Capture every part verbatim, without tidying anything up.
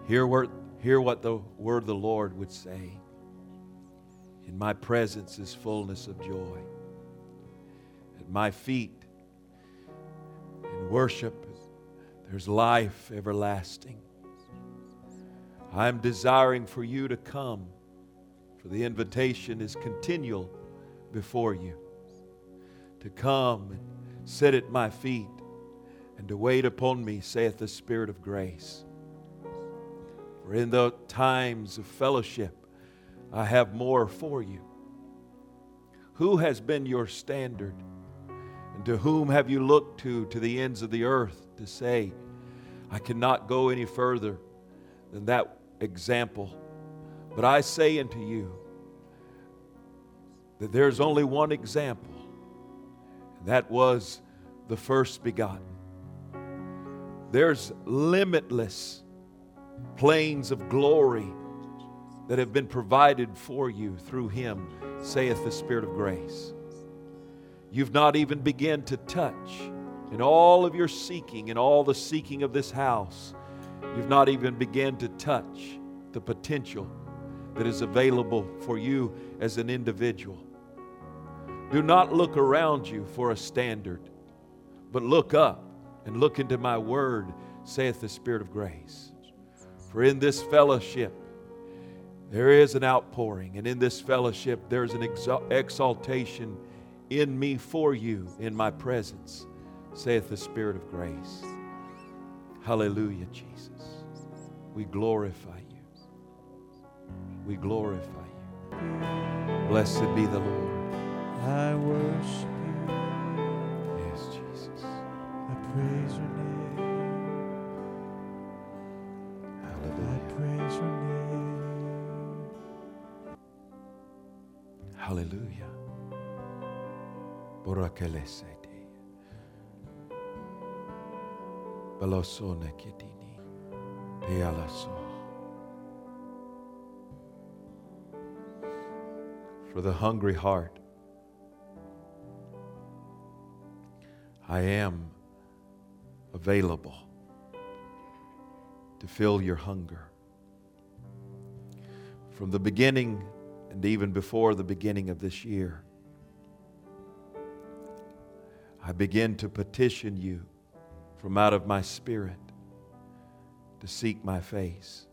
Hear what, hear what the word of the Lord would say. In my presence is fullness of joy. At my feet in worship there's life everlasting. I'm desiring for you to come, for the invitation is continual before you. To come and sit at my feet and to wait upon me, saith the Spirit of grace. For in the times of fellowship, I have more for you. Who has been your standard? And to whom have you looked to, to the ends of the earth, to say, I cannot go any further than that example? But I say unto you that there's only one example, and that was the first begotten. There's limitless plains of glory that have been provided for you through Him, saith the Spirit of grace. You've not even begun to touch in all of your seeking, in all the seeking of this house, you've not even begun to touch the potential that is available for you as an individual. Do not look around you for a standard, but look up and look into my word, saith the Spirit of grace. For in this fellowship there is an outpouring, and in this fellowship there's an exal- exaltation in me for you, in my presence, saith the Spirit of grace. Hallelujah, Jesus. We glorify you. We glorify you. Blessed be the Lord. I worship you. Yes, Jesus. I praise your name. I Hallelujah. praise your name. Hallelujah. Borakelesete. Balosone kitini. Pealaso. For the hungry heart, I am available to fill your hunger. From the beginning and even before the beginning of this year, I begin to petition you from out of my spirit to seek my face.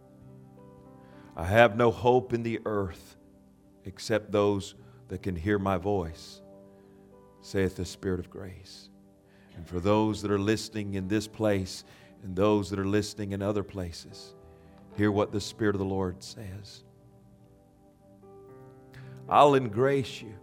I have no hope in the earth except those that can hear my voice, saith the Spirit of grace. And for those that are listening in this place and those that are listening in other places, hear what the Spirit of the Lord says. I'll engrace you.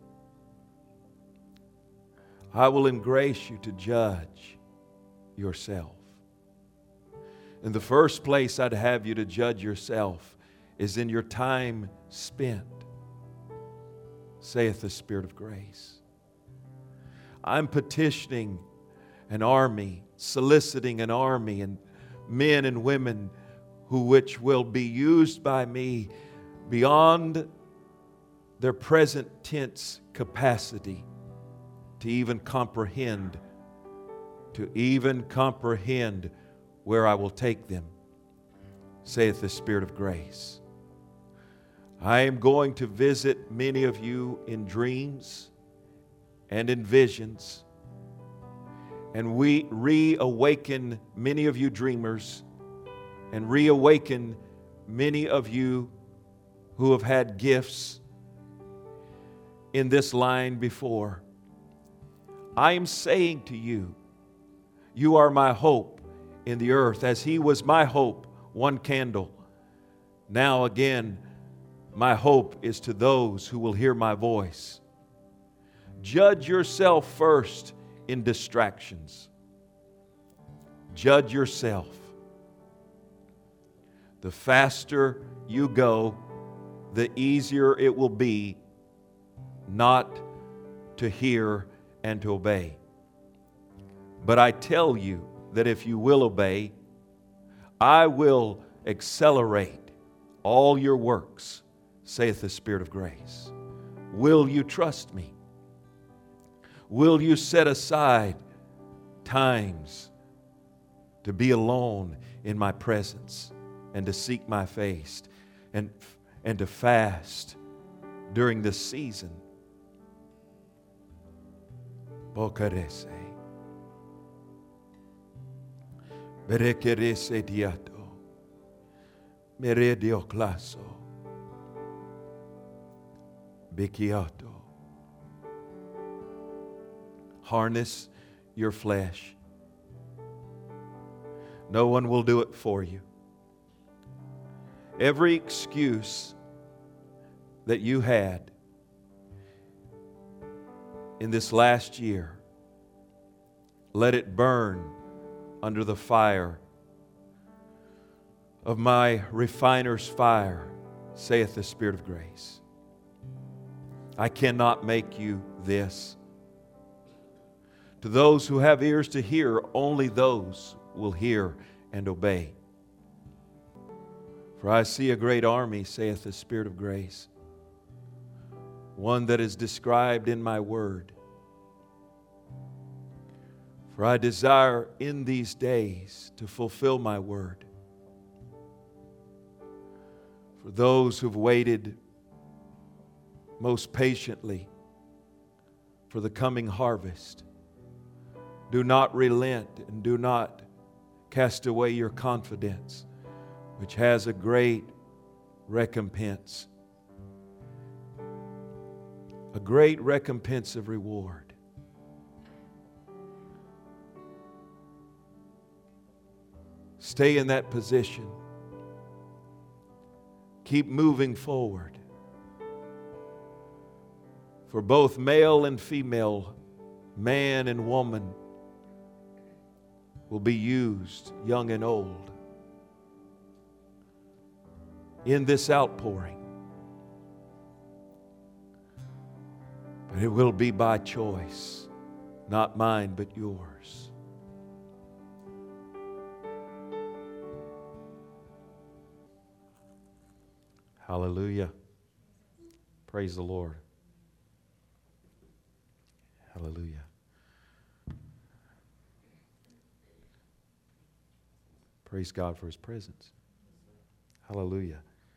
I will engrace you to judge yourself. In the first place I'd have you to judge yourself is in your time spent, saith the Spirit of grace. I'm petitioning an army, soliciting an army and men and women who which will be used by me beyond their present tense capacity to even comprehend, to even comprehend where I will take them, saith the Spirit of grace. I am going to visit many of you in dreams and in visions, and we reawaken many of you dreamers and reawaken many of you who have had gifts in this line before. I am saying to you, you are my hope in the earth, as He was my hope, one candle. Now again, my hope is to those who will hear my voice. Judge yourself first in distractions. Judge yourself. The faster you go, the easier it will be not to hear and to obey. But I tell you that if you will obey, I will accelerate all your works, saith the Spirit of grace. Will you trust me? Will you set aside times to be alone in my presence and to seek my face and, and to fast during this season. Bocarese. Berekerese diato. Meredio claso. Bikiato. Harness your flesh. No one will do it for you. Every excuse that you had in this last year, let it burn under the fire of my refiner's fire, saith the Spirit of grace. I cannot make you this. To those who have ears to hear, only those will hear and obey. For I see a great army, saith the Spirit of grace, one that is described in my word. For I desire in these days to fulfill my word. For those who've waited most patiently for the coming harvest, do not relent and do not cast away your confidence, which has a great recompense. A great recompense of reward. Stay in that position. Keep moving forward. For both male and female, man and woman, will be used, young and old, in this outpouring. But it will be by choice, not mine, but yours. Hallelujah. Praise the Lord. Hallelujah. Praise God for His presence. Hallelujah.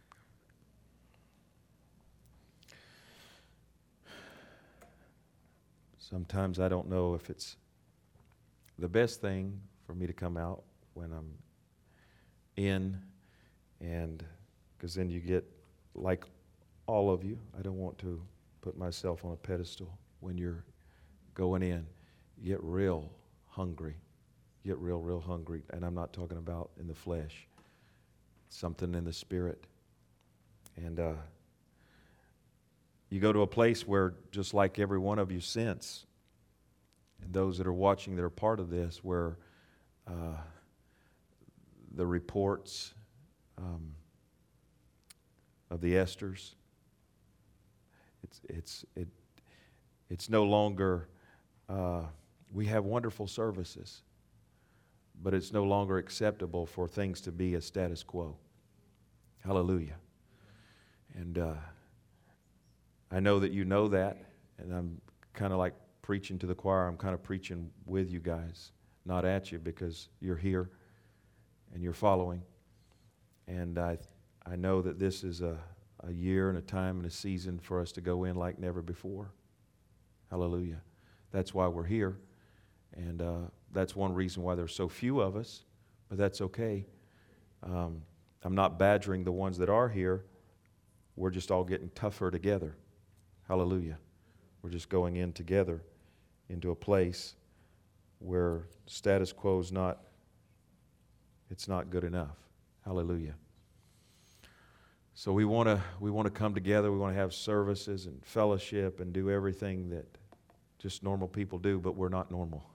Sometimes I don't know if it's the best thing for me to come out when I'm in, and because then you get, like all of you, I don't want to put myself on a pedestal. When you're going in, you get real hungry. You get real, real hungry. And I'm not talking about in the flesh. Something in the spirit. And uh, you go to a place where, just like every one of you sense, and those that are watching that are part of this, where uh, the reports um, of the Esthers, it's it's it it's no longer. Uh, we have wonderful services, but it's no longer acceptable for things to be a status quo. Hallelujah. And uh, I know that you know that, and I'm kind of like preaching to the choir. I'm kind of preaching with you guys, not at you, because you're here and you're following. And I I know that this is a, a year and a time and a season for us to go in like never before. Hallelujah. That's why we're here. And uh, that's one reason why there's so few of us, but that's okay. Um, I'm not badgering the ones that are here. We're just all getting tougher together. Hallelujah. We're just going in together into a place where status quo is not, it's not good enough. Hallelujah. So we want to we want to come together. We want to have services and fellowship and do everything that just normal people do, but we're not normal.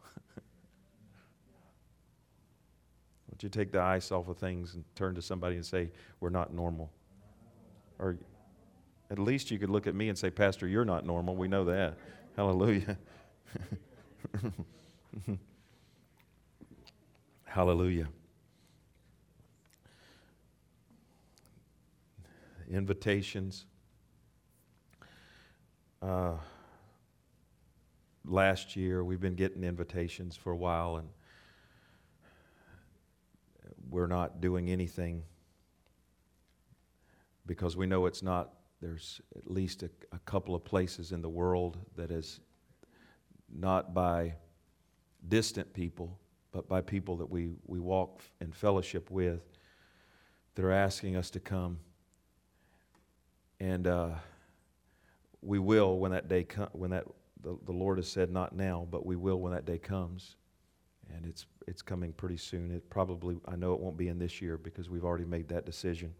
Won't you take the ice off of things and turn to somebody and say, we're not normal? Or at least you could look at me and say, Pastor, you're not normal. We know that. Hallelujah. Hallelujah. Invitations. Uh, last year, we've been getting invitations for a while, and we're not doing anything because we know it's not. There's at least a, a couple of places in the world that is not by distant people, but by people that we, we walk in fellowship with, that are asking us to come. And uh, we will when that day comes, when that the, the Lord has said not now, but we will when that day comes. And it's it's coming pretty soon. It probably, I know it won't be in this year because we've already made that decision.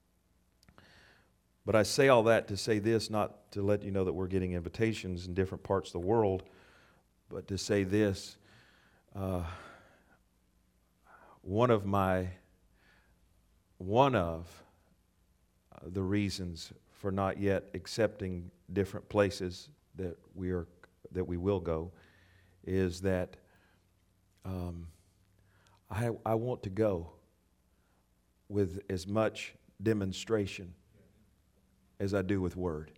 But I say all that to say this, not to let you know that we're getting invitations in different parts of the world, but to say this. Uh, one of my, one of the reasons for not yet accepting different places that we are, that we will go, is that um, I I want to go with as much demonstration as I do with word.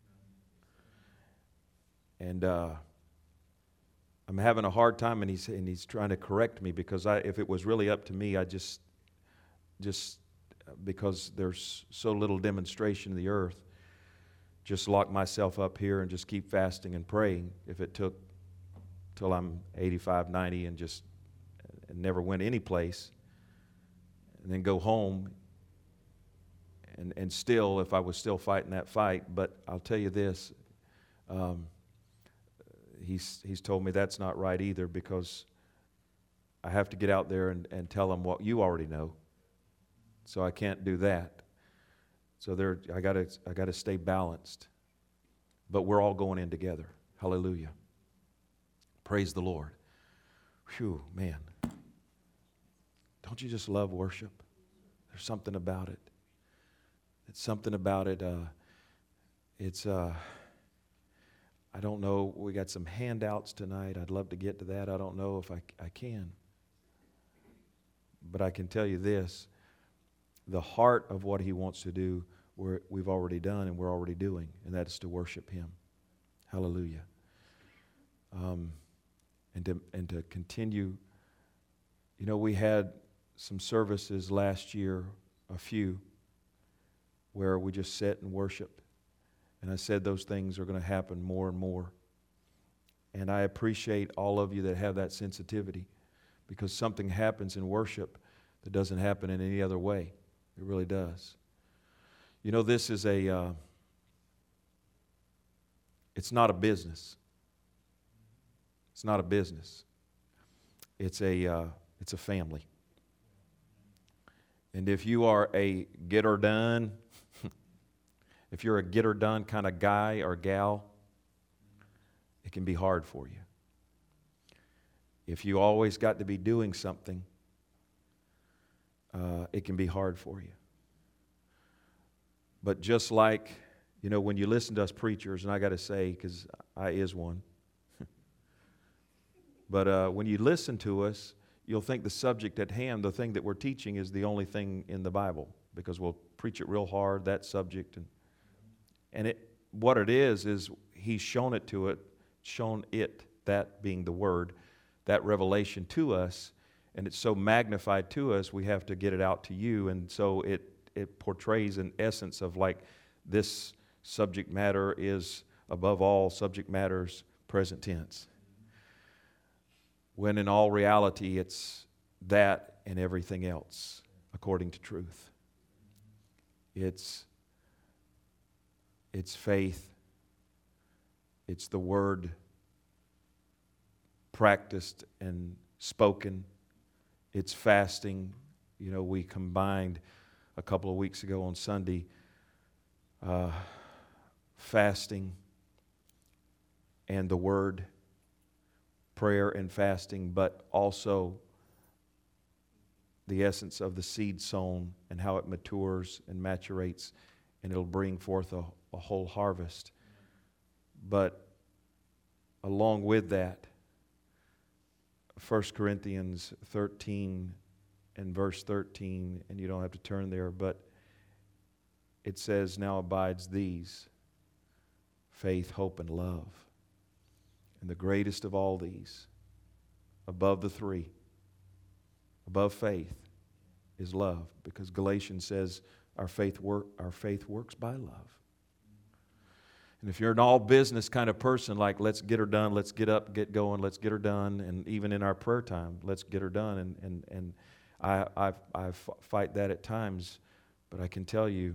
And uh, I'm having a hard time, and he's and he's trying to correct me because I, if it was really up to me, I just just because there's so little demonstration in the earth, just lock myself up here and just keep fasting and praying. If it took till I'm eighty-five, ninety, and just and never went any place, and then go home. And and still, if I was still fighting that fight, but I'll tell you this. Um, He's he's told me that's not right either, because I have to get out there and, and tell them what you already know. So I can't do that. So there I gotta I gotta stay balanced. But we're all going in together. Hallelujah. Praise the Lord. Phew, man. Don't you just love worship? There's something about it. It's something about it. Uh, it's uh I don't know, we got some handouts tonight. I'd love to get to that. I don't know if I, I can. But I can tell you this, the heart of what he wants to do, we're, we've already done and we're already doing, and that is to worship him. Hallelujah. Um, and to, and to continue, you know, we had some services last year, a few, where we just sat and worshiped. And I said those things are going to happen more and more. And I appreciate all of you that have that sensitivity, because something happens in worship that doesn't happen in any other way. It really does. You know, this is a, uh, it's not a business. It's not a business. It's a, uh, it's a family. And if you are a get her done, if you're a get her done kind of guy or gal, it can be hard for you. If you always got to be doing something, uh, it can be hard for you. But just like, you know, when you listen to us preachers, and I got to say, because I is one, but uh, when you listen to us, you'll think the subject at hand, the thing that we're teaching, is the only thing in the Bible, because we'll preach it real hard, that subject, and And it, what it is, is he's shown it to it, shown it, that being the word, that revelation to us, and it's so magnified to us, we have to get it out to you. And so it, it portrays an essence of like, this subject matter is above all subject matters present tense. When in all reality, it's that and everything else according to truth. It's It's faith. It's the word practiced and spoken. It's fasting. You know, we combined a couple of weeks ago on Sunday uh, fasting and the word, prayer and fasting, but also the essence of the seed sown and how it matures and maturates, and it'll bring forth a a whole harvest. But along with that, First Corinthians thirteen and verse thirteen, and you don't have to turn there, but it says, now abides these, faith, hope, and love. And the greatest of all these, above the three, above faith, is love, because Galatians says our faith work our faith works by love. And if you're an all business kind of person, like let's get her done, let's get up, get going, let's get her done, and even in our prayer time, let's get her done. And and and I I I fight that at times, but I can tell you,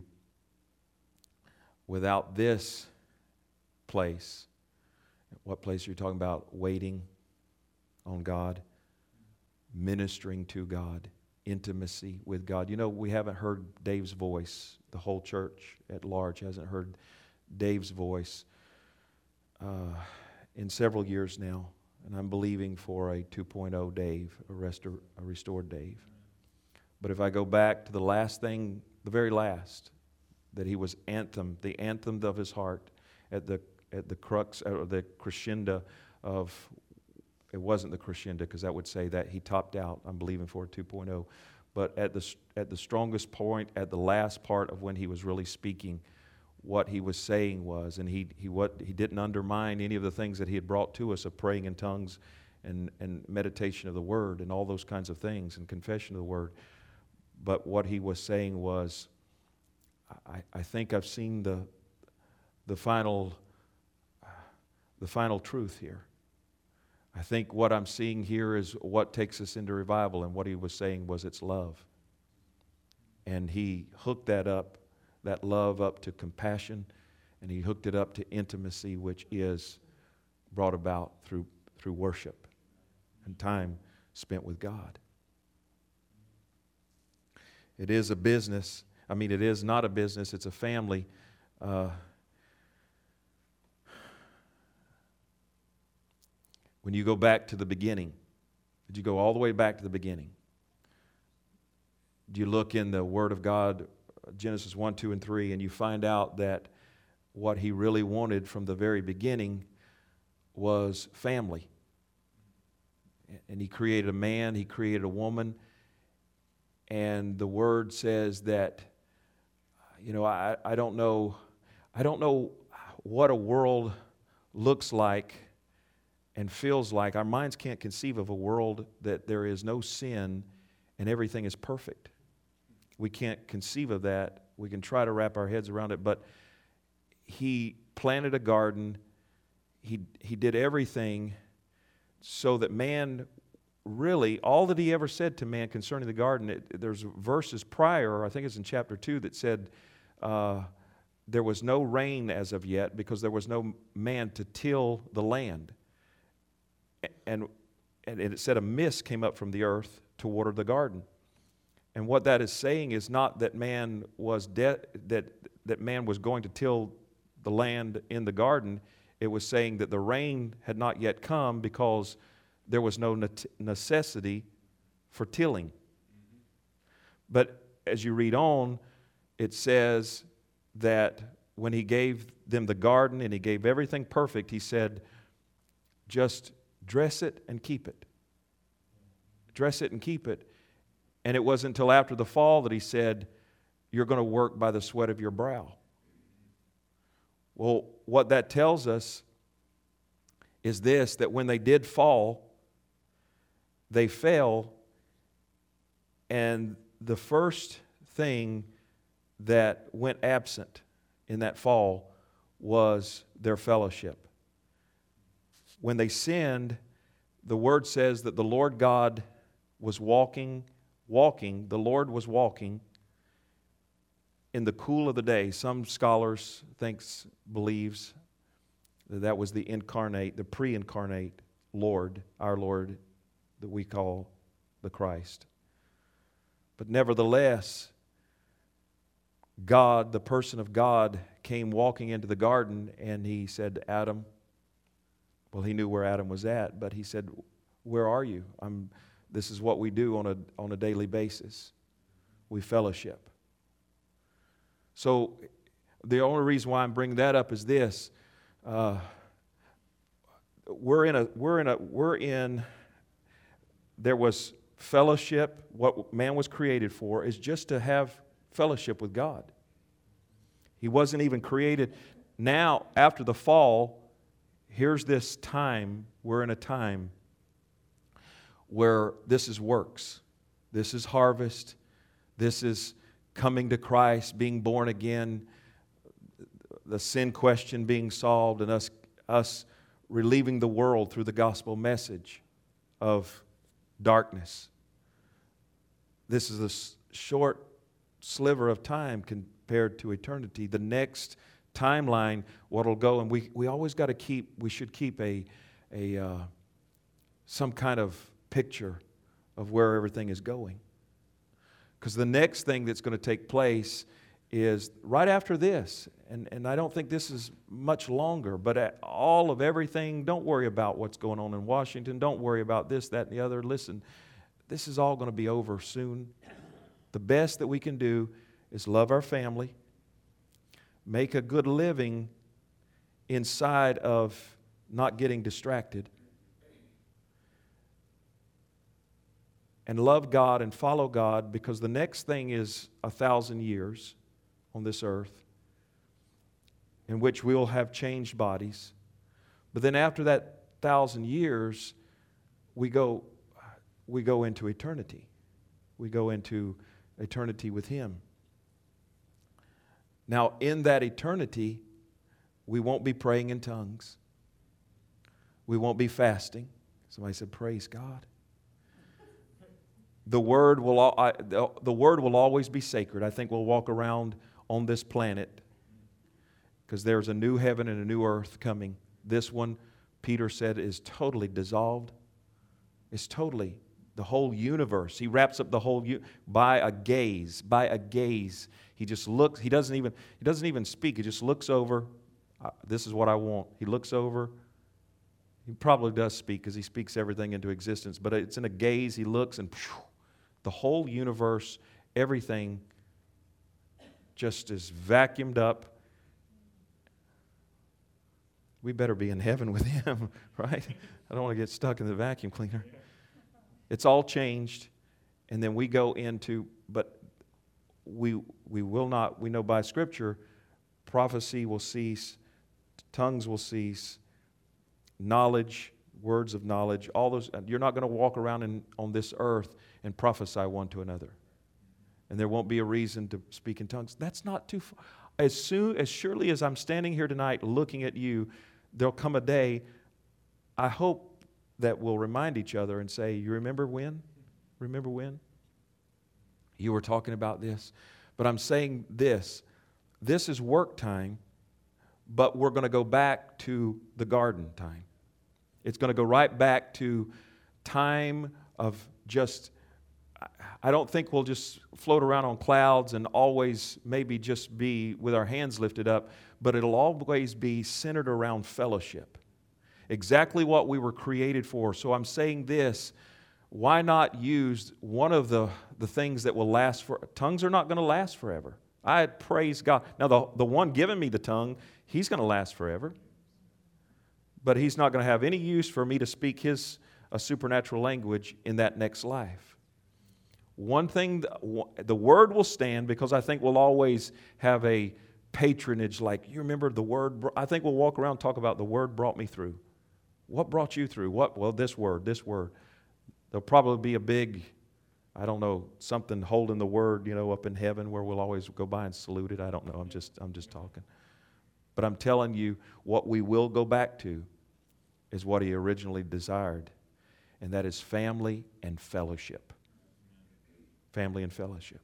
without this place, what place are you talking about? Waiting on God, ministering to God, intimacy with God. You know, we haven't heard Dave's voice. The whole church at large hasn't heard Dave's voice uh, in several years now. And I'm believing for a two point oh Dave, a, restor- a restored Dave. But if I go back to the last thing, the very last, that he was anthem, the anthem of his heart at the at the crux, or the crescendo of, it wasn't the crescendo because that would say that he topped out. I'm believing for a two point oh. But at the at the strongest point, at the last part of when he was really speaking, what he was saying was, and he he what he didn't undermine any of the things that he had brought to us of praying in tongues and, and meditation of the Word and all those kinds of things and confession of the Word. But what he was saying was, I, I think I've seen the the final the final truth here. I think what I'm seeing here is what takes us into revival, and what he was saying was it's love. And he hooked that up, that love up to compassion, and he hooked it up to intimacy, which is brought about through through worship and time spent with God. It is a business. I mean, it is not a business, it's a family. Uh, when you go back to the beginning, did you go all the way back to the beginning? Do you look in the Word of God, Genesis one, two, and three, and you find out that what he really wanted from the very beginning was family. And he created a man, he created a woman, and the Word says that, you know, I, I don't know, I don't know what a world looks like and feels like. Our minds can't conceive of a world that there is no sin and everything is perfect. We can't conceive of that. We can try to wrap our heads around it, but he planted a garden. He, he did everything so that man, really, all that he ever said to man concerning the garden, it, there's verses prior, I think it's in chapter two, that said uh, there was no rain as of yet because there was no man to till the land. And, and it said a mist came up from the earth to water the garden. And what that is saying is not that man was de- that that man was going to till the land in the garden. It was saying that the rain had not yet come because there was no necessity for tilling. Mm-hmm. But as you read on, it says that when he gave them the garden and he gave everything perfect, he said, just dress it and keep it. Dress it and keep it. And it wasn't until after the fall that he said, you're going to work by the sweat of your brow. Well, what that tells us is this, that when they did fall, they fell, and the first thing that went absent in that fall was their fellowship. When they sinned, the Word says that the Lord God was walking, walking, the Lord was walking in the cool of the day. Some scholars thinks, believes that that was the incarnate, the pre-incarnate Lord, our Lord, that we call the Christ. But nevertheless, God, the person of God, came walking into the garden, and he said, Adam, well, he knew where Adam was at, but he said, where are you? I'm, this is what we do on a, on a daily basis. We fellowship. So the only reason why I'm bringing that up is this. Uh, we're in a, we're in a, we're in, there was fellowship. What man was created for is just to have fellowship with God. He wasn't even created. Now, after the fall, here's this time, we're in a time where this is works. This is harvest. This is coming to Christ, being born again, the sin question being solved, and us, us relieving the world through the gospel message of darkness. This is a s- short sliver of time compared to eternity. The next timeline, what'll go, and we, we always got to keep, we should keep a, a uh, some kind of picture of where everything is going. Because the next thing that's going to take place is right after this, and, and I don't think this is much longer, but at all of everything, don't worry about what's going on in Washington. Don't worry about this, that, and the other. Listen, this is all going to be over soon. The best that we can do is love our family, make a good living inside of not getting distracted, and love God and follow God, because the next thing is a thousand years on this earth in which we will have changed bodies. But then after that thousand years, we go, we go into eternity. We go into eternity with Him. Now, in that eternity, we won't be praying in tongues. We won't be fasting. Somebody said, praise God. The word will al- I, the, the word will always be sacred. I think we'll walk around on this planet because there's a new heaven and a new earth coming. This one, Peter said, is totally dissolved. It's totally the whole universe. He wraps up the whole u- by a gaze. By a gaze, he just looks. He doesn't even. He doesn't even speak. He just looks over. Uh, this is what I want. He looks over. He probably does speak because he speaks everything into existence. But it's in a gaze. He looks and phew, the whole universe, everything, just is vacuumed up. We better be in heaven with Him, right? I don't want to get stuck in the vacuum cleaner. It's all changed, and then we go into, but we we will not, we know by Scripture, prophecy will cease, tongues will cease, knowledge, words of knowledge, all those, you're not going to walk around in, on this earth and prophesy one to another. And there won't be a reason to speak in tongues. That's not too far. As soon, as surely as I'm standing here tonight looking at you, there'll come a day, I hope, that we'll remind each other and say, you remember when? Remember when? You were talking about this. But I'm saying this. This is work time, but we're going to go back to the garden time. It's going to go right back to time of just, I don't think we'll just float around on clouds and always maybe just be with our hands lifted up, but it'll always be centered around fellowship. Exactly what we were created for. So I'm saying this, why not use one of the, the things that will last for, tongues are not going to last forever. I praise God. Now the, the one giving me the tongue, he's going to last forever. But he's not going to have any use for me to speak his a supernatural language in that next life. One thing, the word will stand because I think we'll always have a patronage like, you remember the word, I think we'll walk around and talk about the word brought me through. What brought you through? What? Well, this word, this word. There'll probably be a big, I don't know, something holding the word, you know, up in heaven where we'll always go by and salute it. I don't know. I'm just, I'm just talking. But I'm telling you, what we will go back to is what He originally desired, and that is family and fellowship. Family and fellowship.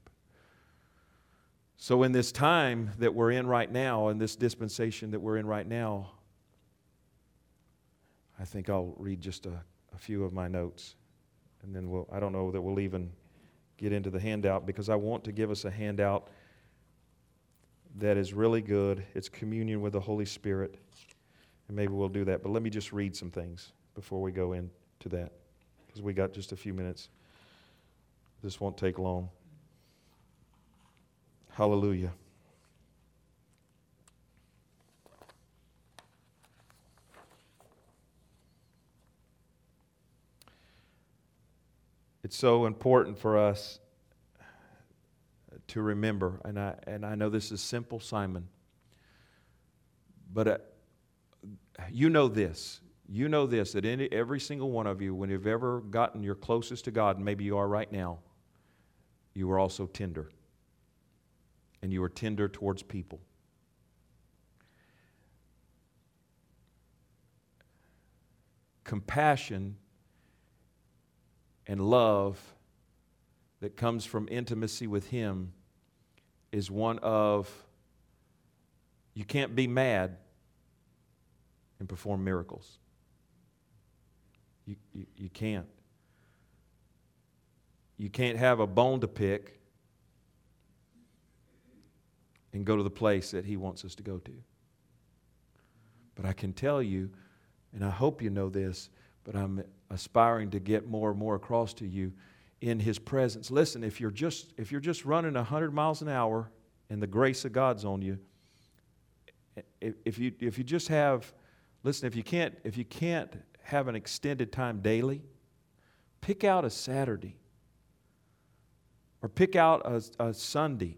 So in this time that we're in right now, in this dispensation that we're in right now, I think I'll read just a, a few of my notes, and then we'll, I don't know that we'll even get into the handout, because I want to give us a handout that is really good. It's communion with the Holy Spirit, and maybe we'll do that. But let me just read some things before we go into that, because we got just a few minutes. This won't take long. Hallelujah. It's so important for us to remember, and I and I know this is simple, Simon, but uh, you know this. You know this, that in every single one of you, when you've ever gotten your closest to God, and maybe you are right now, you were also tender. And you were tender towards people. Compassion and love that comes from intimacy with Him is one of, you can't be mad and perform miracles. You, you, you can't. You can't have a bone to pick and go to the place that He wants us to go to. But I can tell you, and I hope you know this, but I'm aspiring to get more and more across to you in His presence. Listen, if you're just if you're just running one hundred miles an hour and the grace of God's on you, if, if you if you just have, listen, if you can't if you can't have an extended time daily, pick out a Saturday or pick out a, a Sunday.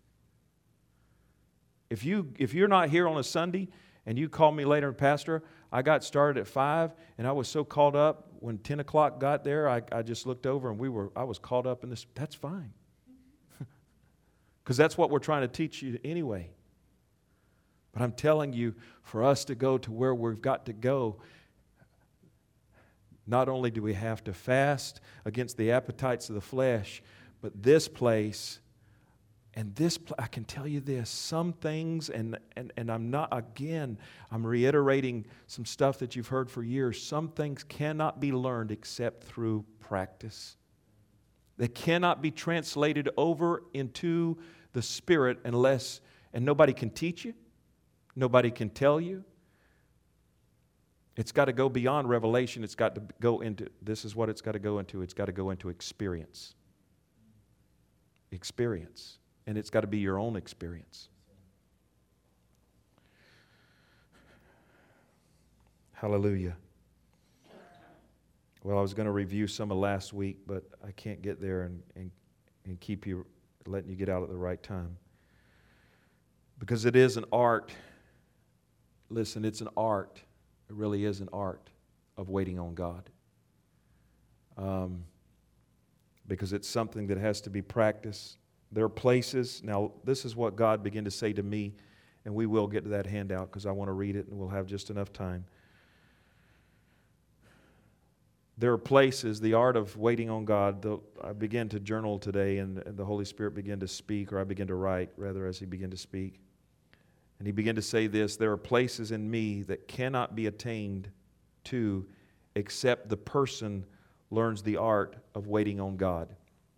If you if you're not here on a Sunday and you call me later, Pastor, I got started at five, and I was so caught up when ten o'clock got there, I, I just looked over and we were I was caught up in this. That's fine. Because that's what we're trying to teach you anyway. But I'm telling you, for us to go to where we've got to go, not only do we have to fast against the appetites of the flesh, but this place, and this, pl- I can tell you this, some things, and, and, and I'm not, again, I'm reiterating some stuff that you've heard for years. Some things cannot be learned except through practice. They cannot be translated over into the Spirit unless, and nobody can teach you. Nobody can tell you. It's got to go beyond revelation. It's got to go into, this is what it's got to go into. It's got to go into experience. Experience. And it's got to be your own experience. Hallelujah. Well, I was going to review some of last week, but I can't get there and, and, and keep you, letting you get out at the right time. Because it is an art. Listen, it's an art. It really is an art of waiting on God. Um, because it's something that has to be practiced. There are places, now this is what God began to say to me, and we will get to that handout because I want to read it and we'll have just enough time. There are places, the art of waiting on God, the, I began to journal today and, and the Holy Spirit began to speak, or I began to write rather as He began to speak. And He began to say this, there are places in me that cannot be attained to except the person learns the art of waiting on God.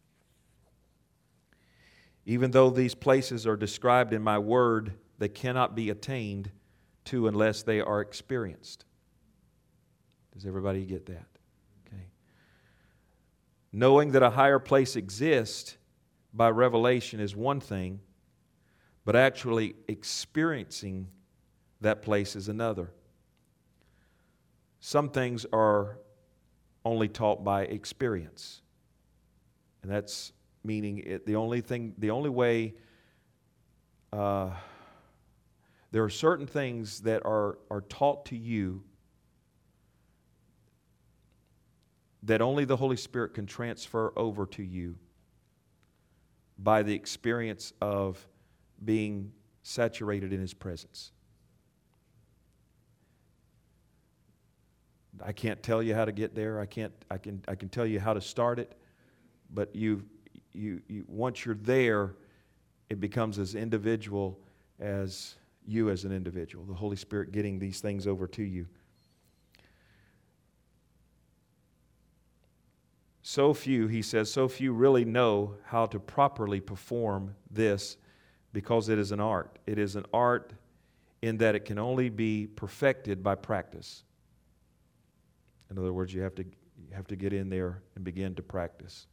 Even though these places are described in my word, they cannot be attained to unless they are experienced. Does everybody get that? Okay. Knowing that a higher place exists by revelation is one thing, but actually experiencing that place is another. Some things are only taught by experience. And that's meaning it, the only thing, the only way, uh, there are certain things that are, are taught to you that only the Holy Spirit can transfer over to you by the experience of being saturated in His presence. I can't tell you how to get there. I can't. I can. I can tell you how to start it, but you, you, you. Once you're there, it becomes as individual as you as an individual. The Holy Spirit getting these things over to you. So few, he says, so few really know how to properly perform this, because it is an art. It is an art in that it can only be perfected by practice. In other words, you have to you have to get in there and begin to practice.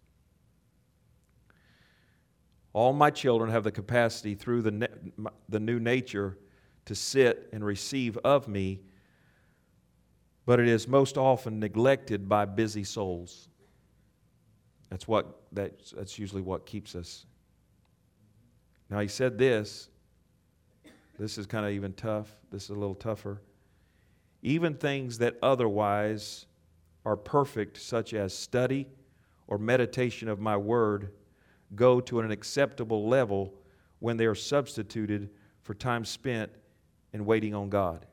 All my children have the capacity through the, ne- the new nature to sit and receive of me, but it is most often neglected by busy souls. That's what that's, that's usually what keeps us. Now he said this. This is kind of even tough. This is a little tougher. Even things that otherwise are perfect, such as study or meditation of my word, go to an acceptable level when they are substituted for time spent in waiting on God.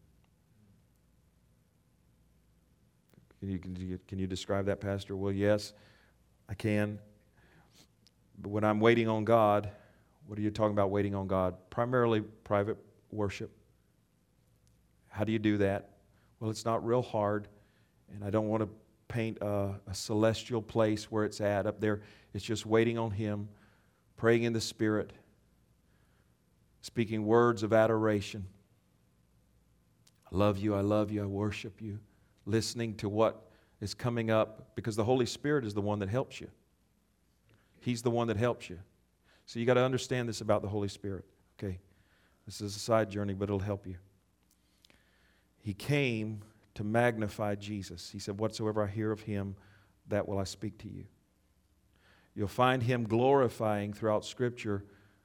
Can you, can you, can you describe that, Pastor? Well, yes, I can. But when I'm waiting on God, what are you talking about waiting on God? Primarily private worship. How do you do that? Well, it's not real hard, and I don't want to paint a, a celestial place where it's at up there. It's just waiting on Him, praying in the Spirit, speaking words of adoration. I love you, I love you, I worship you. Listening to what is coming up, because the Holy Spirit is the one that helps you. He's the one that helps you. So you got to understand this about the Holy Spirit. Okay, this is a side journey, but it'll help you. He came to magnify Jesus. He said, whatsoever I hear of Him, that will I speak to you. You'll find Him glorifying throughout Scripture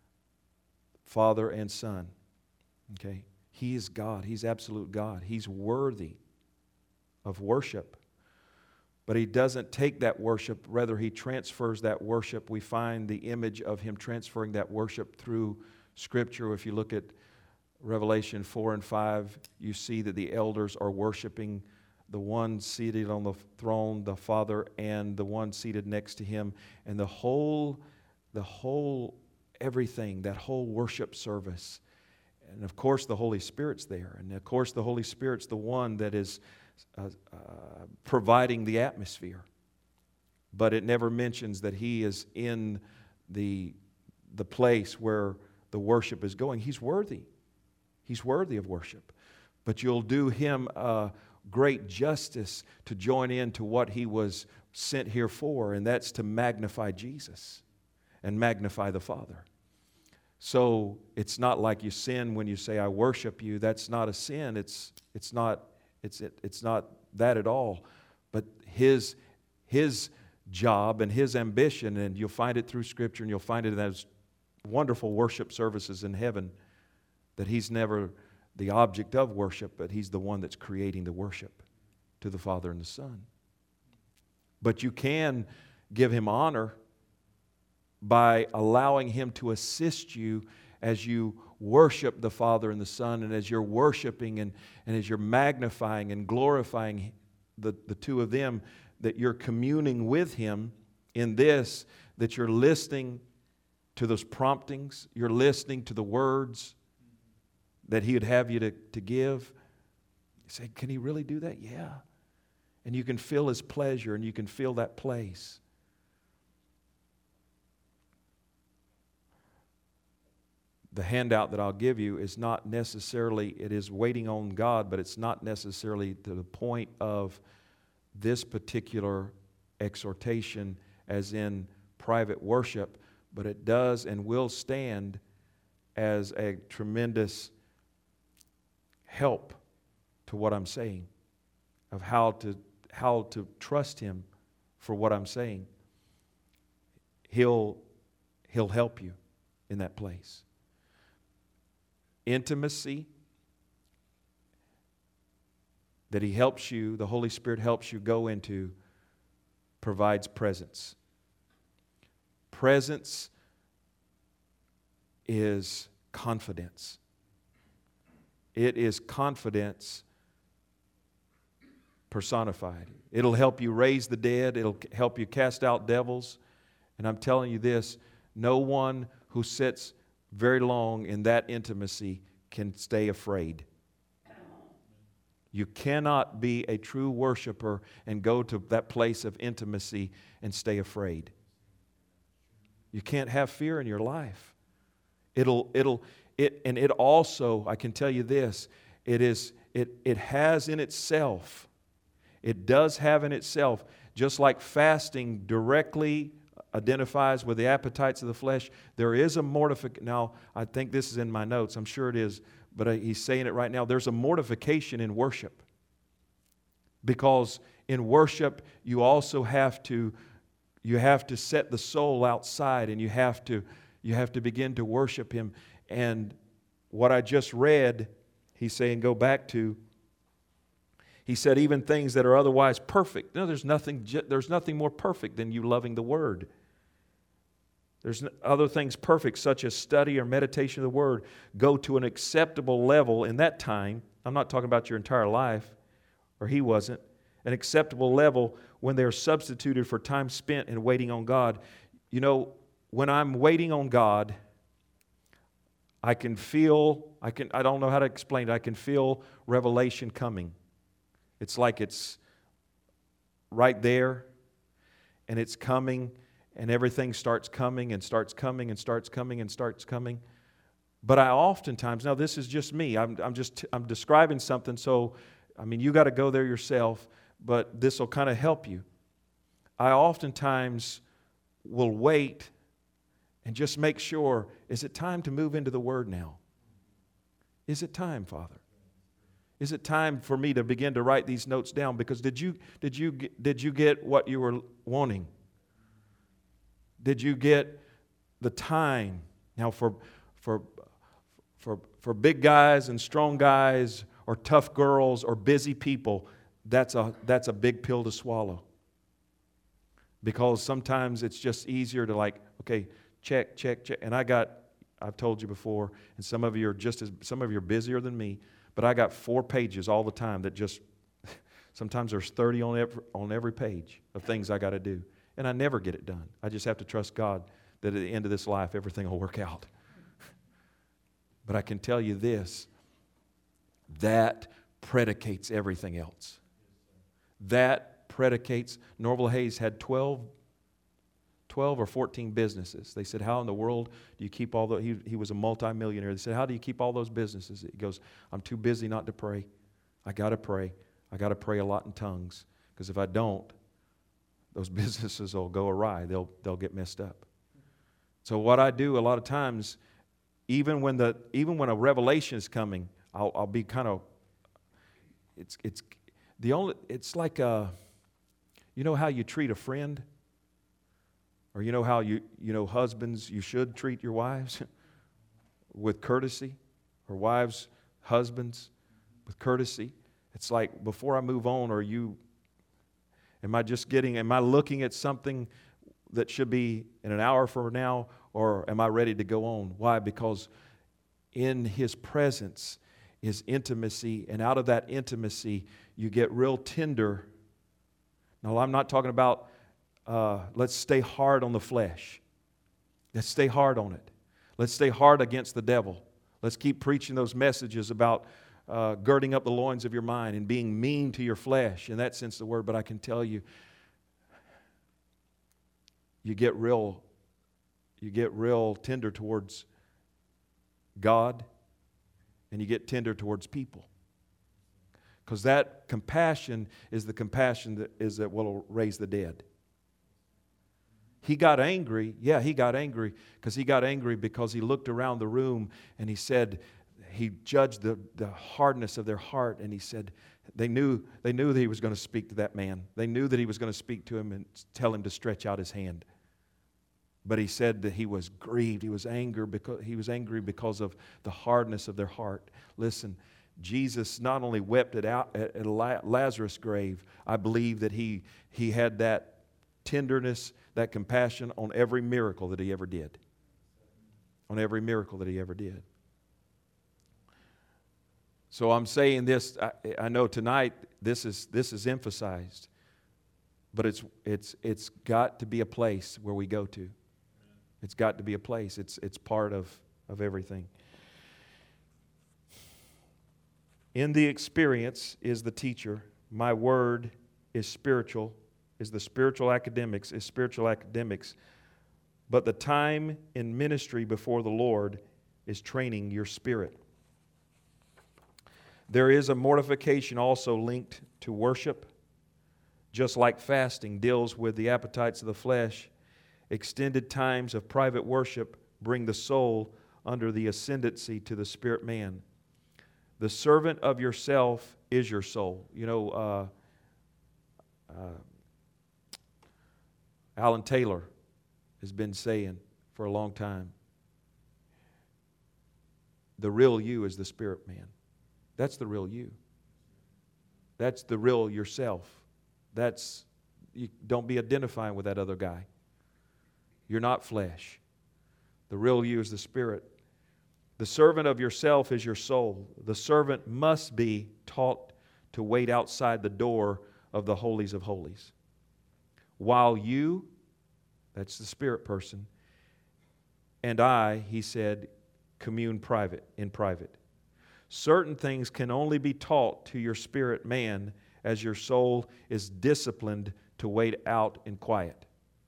Father and Son. Okay, He is God. He's absolute God. He's worthy of worship. But He doesn't take that worship, rather He transfers that worship. We find the image of Him transferring that worship through Scripture. If you look at Revelation four and five, you see that the elders are worshiping the one seated on the throne, the Father, and the one seated next to Him. And the whole, the whole, everything, that whole worship service. And of course the Holy Spirit's there. And of course the Holy Spirit's the one that is Uh, uh, providing the atmosphere. But it never mentions that He is in the, the place where the worship is going. He's worthy. He's worthy of worship. But you'll do Him uh, great justice to join in to what He was sent here for, and that's to magnify Jesus and magnify the Father. So it's not like you sin when you say, I worship you. That's not a sin. It's, it's not It's, it, it's not that at all. But his, his job and His ambition, and you'll find it through Scripture, and you'll find it in those wonderful worship services in heaven, that He's never the object of worship, but He's the one that's creating the worship to the Father and the Son. But you can give Him honor by allowing Him to assist you as you worship the Father and the Son, and as you're worshiping and, and as you're magnifying and glorifying the, the two of them, that you're communing with Him in this, that you're listening to those promptings, you're listening to the words that He would have you to, to give. You say, can He really do that? Yeah. And you can feel His pleasure, and you can feel that place. The handout that I'll give you is not necessarily, it is waiting on God, but it's not necessarily to the point of this particular exhortation as in private worship, but it does and will stand as a tremendous help to what I'm saying, of how to, how to trust Him for what I'm saying. He'll, he'll help you in that place. Intimacy, that He helps you, the Holy Spirit helps you go into, provides presence. Presence is confidence. It is confidence personified. It'll help you raise the dead. It'll help you cast out devils. And I'm telling you this, no one who sits very long in that intimacy can stay afraid. You cannot be a true worshiper and go to that place of intimacy and stay afraid. You can't have fear in your life. It'll, it'll, it, and it also, I can tell you this, it is, it, it has in itself, it does have in itself, just like fasting directly identifies with the appetites of the flesh, there is a mortification. Now, I think this is in my notes. I'm sure it is, but he's saying it right now. There's a mortification in worship. Because in worship, you also have to, you have to set the soul outside, and you have to, you have to begin to worship Him. And what I just read, he's saying, go back to, he said, even things that are otherwise perfect. No, there's nothing, there's nothing more perfect than you loving the Word. There's other things perfect, such as study or meditation of the Word, go to an acceptable level in that time. I'm not talking about your entire life, or he wasn't. An acceptable level when they're substituted for time spent in waiting on God. You know, when I'm waiting on God, I can feel, I can, I don't know how to explain it, I can feel revelation coming. It's like it's right there, and it's coming, and everything starts coming and starts coming and starts coming and starts coming. But I oftentimes, now this is just me, I'm, I'm just, I'm describing something, so, I mean, you got to go there yourself, but this will kind of help you. I oftentimes will wait and just make sure, is it time to move into the Word now? Is it time, Father? Is it time for me to begin to write these notes down? Because did you, did you, did you get what you were wanting? Did you get the time? Now for, for, for, for big guys and strong guys or tough girls or busy people, that's a, that's a big pill to swallow. Because sometimes it's just easier to like, okay, check, check, check. And I got, I've told you before, and some of you are just as, some of you are busier than me, but I got four pages all the time that just, sometimes there's thirty on every, on every page of things I got to do. And I never get it done. I just have to trust God that at the end of this life, everything will work out. But I can tell you this, that predicates everything else. That predicates, Norval Hayes had twelve, twelve or fourteen businesses. They said, how in the world do you keep all those? He, he was a multimillionaire. They said, how do you keep all those businesses? He goes, I'm too busy not to pray. I got to pray. I got to pray a lot in tongues. Because if I don't, those businesses will go awry. They'll, they'll get messed up. So what I do a lot of times, even when, the, even when a revelation is coming, I'll, I'll be kind of, it's, it's, the only, it's like, a, you know how you treat a friend? Or you know how you, you know, husbands, you should treat your wives with courtesy, or wives, husbands with courtesy. It's like, before I move on, are you, am I just getting, am I looking at something that should be in an hour from now, or am I ready to go on? Why? Because in His presence is intimacy, and out of that intimacy, you get real tender. Now, I'm not talking about Uh, let's stay hard on the flesh. Let's stay hard on it. Let's stay hard against the devil. Let's keep preaching those messages about uh, girding up the loins of your mind and being mean to your flesh. In that sense, the word. But I can tell you, you get real, you get real tender towards God, and you get tender towards people. Because that compassion is the compassion that is that will raise the dead. He got angry. Yeah, he got angry because he got angry because he looked around the room and he said, he judged the, the hardness of their heart, and he said, they knew, they knew that he was going to speak to that man. They knew that he was going to speak to him and tell him to stretch out his hand. But he said that he was grieved. He was angry because he was angry because of the hardness of their heart. Listen, Jesus not only wept at, out, at Lazarus' grave, I believe that he, he had that tenderness, that compassion on every miracle that he ever did. On every miracle that he ever did. So I'm saying this, I, I know tonight this is this is emphasized, but it's it's it's got to be a place where we go to. It's got to be a place. It's it's part of, of everything. In the experience is the teacher. My word is spiritual. Is the spiritual academics, is spiritual academics. But the time in ministry before the Lord is training your spirit. There is a mortification also linked to worship. Just like fasting deals with the appetites of the flesh, extended times of private worship bring the soul under the ascendancy to the spirit man. The servant of yourself is your soul. You know, uh, uh, Alan Taylor has been saying for a long time, the real you is the spirit man. That's the real you. That's the real yourself. That's, you don't be identifying with that other guy. You're not flesh. The real you is the Spirit. The servant of yourself is your soul. The servant must be taught to wait outside the door of the holies of holies. While you, that's the spirit person, and I, he said, commune private, in private. Certain things can only be taught to your spirit man as your soul is disciplined to wait out in quiet.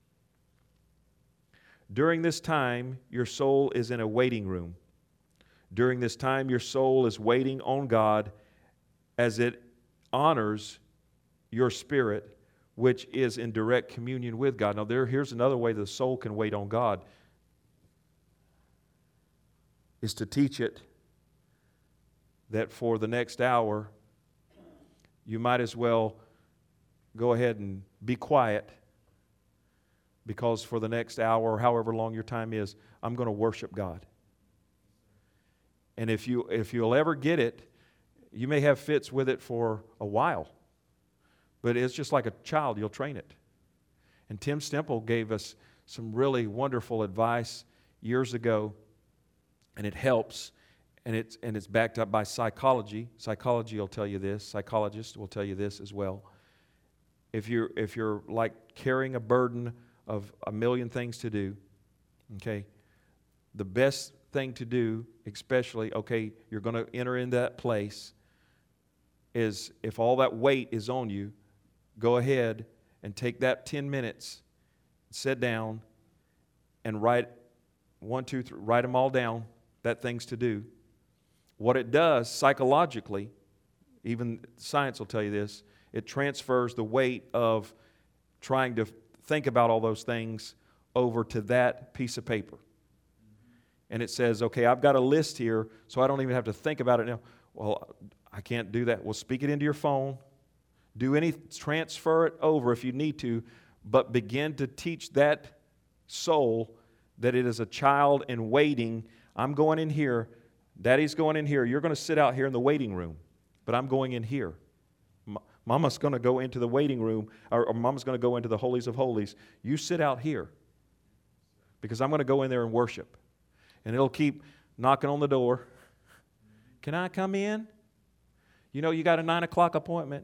During this time, your soul is in a waiting room. During this time, your soul is waiting on God as it honors your spirit, which is in direct communion with God. Now, there, here's another way the soul can wait on God, is to teach it that for the next hour, you might as well go ahead and be quiet, because for the next hour, or however long your time is, I'm going to worship God. And if you if you'll ever get it, you may have fits with it for a while, but it's just like a child, you'll train it. And Tim Stemple gave us some really wonderful advice years ago, and it helps, and it's and it's backed up by psychology. Psychology will tell you this. Psychologists will tell you this as well. If you're if you're like carrying a burden of a million things to do, okay, the best thing to do, especially, okay, you're going to enter in that place, is if all that weight is on you, go ahead and take that ten minutes, sit down, and write one, two, three, write them all down, that things to do. What it does psychologically, even science will tell you this, it transfers the weight of trying to think about all those things over to that piece of paper. And it says, okay, I've got a list here, so I don't even have to think about it now. Well, I can't do that. Well, speak it into your phone. Do any, transfer it over if you need to, but begin to teach that soul that it is a child in waiting. I'm going in here. Daddy's going in here. You're going to sit out here in the waiting room, but I'm going in here. Mama's going to go into the waiting room, or, or Mama's going to go into the holies of holies. You sit out here, because I'm going to go in there and worship. And it'll keep knocking on the door. Can I come in? You know you got a nine o'clock appointment.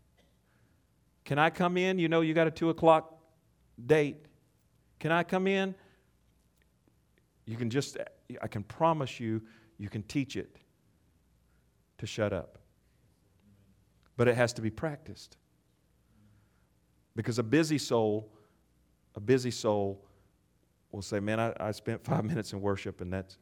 Can I come in? You know you got a two o'clock date. Can I come in? You can just, I can promise you, you can teach it to shut up. But it has to be practiced. Because a busy soul, a busy soul will say, man, I, I spent five minutes in worship, and that's